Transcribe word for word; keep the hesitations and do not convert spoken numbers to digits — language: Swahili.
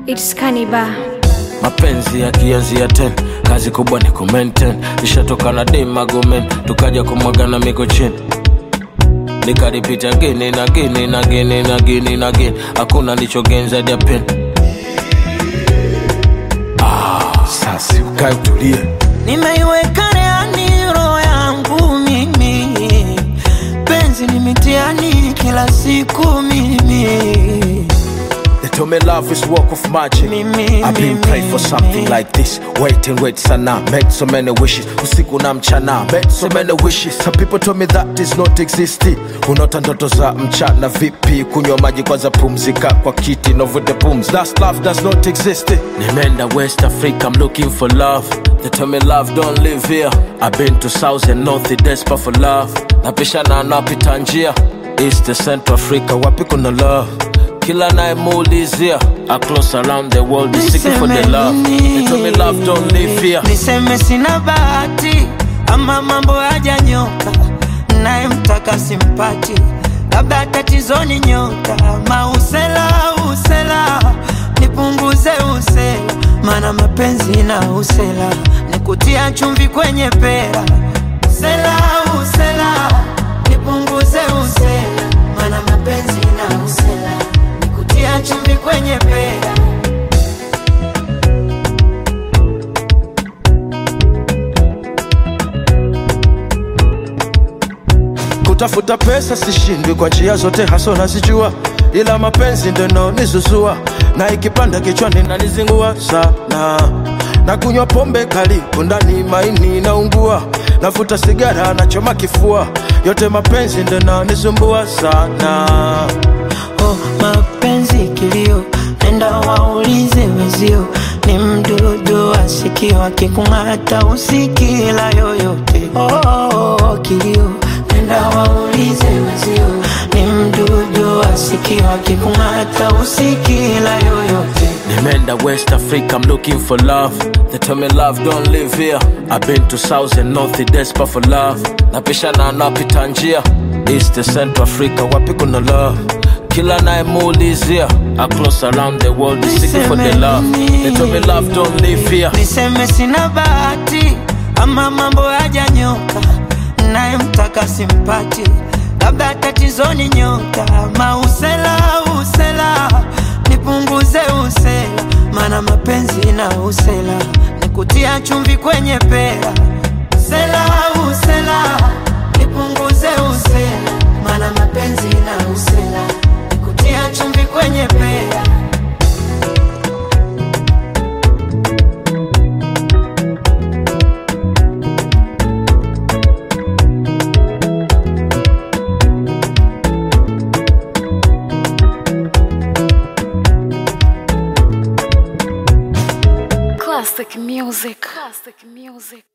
It's Kaniba. Mapenzi yakianzia ten, kazi kubwa ni kumaintain. Nishatoka na dem magomen, tukaja kumwagana miko chini. Nikaripita gini na gini na gini na gini na gini. Hakuna nichogenza dia pen. Ah, sasi ukae utulie. Nimeiweka reani roho yangu mimi. Penzi ni mitiani kila siku mimi. They told me love is work of magic. Me, me, I've been me, praying for something me. like this. Wait and wait sana. Made so many wishes. Usiku na mchana. Made so many wishes. Some people told me that is not existing. Unota ndoto za mchana vipi? Kunywa maji kwanza pumzika kwa kiti. No with the booms. That's love does not exist. Nimenda West Africa. I'm looking for love. They told me love don't live here. I've been to South and North. Desperate for love. Napisha na napita njia. East to Central Africa. Wapi kuna love? Kila nae muulizia. Across around the world is seeking for the love. They told me love don't live here. Niseme sina bahati ama mambo hajanyoka, nae mtaka simpati, labda tatizo ni nyota. Mausela usela nipunguze usela, mana mapenzi na usela nikutia chumvi kwenye pera. Usela usela nipunguze usela, mana mapenzi na usela nikutia chumvi kwenye pera. Kutafuta pesa sishindwi kwa njia zote haso nazijua, ila mapenzi ndo naonizuzua, na ikipanda kichwani nanizingua sana. Na kunywa pombe kali kundani maini naungua, nafuta sigara nachoma kifua, yote mapenzi ndo naonisumbua sana. Oh, mapenzi kilio, nenda waulize wezio, ni mdudu asikio akikung'ata usikila yoyote. Oh, oh, oh, kilio, nenda waulize wezio, ni mdudu asikio akikung'ata usikila yoyote. Nimenda West Africa, I'm looking for love. They tell me love don't live here. I've been to South and North, desperate for love. Napisha na napita njia. East to Central Africa, wapi kuna love? Kila nae muulizia. Across around the world is seeking for the love. They told me love don't live here. Niseme sina bahati ama mambo hajanyoka, nae mtaka simpati, labda tatizo ni nyota. Mausela usela nipunguze usela, mana mapenzi na usela nikutia chumvi kwenye pera. Usela usela nipunguze usela, mana mapenzi na usela nikutia chumvi kwenye pera. Classic music. Classic music.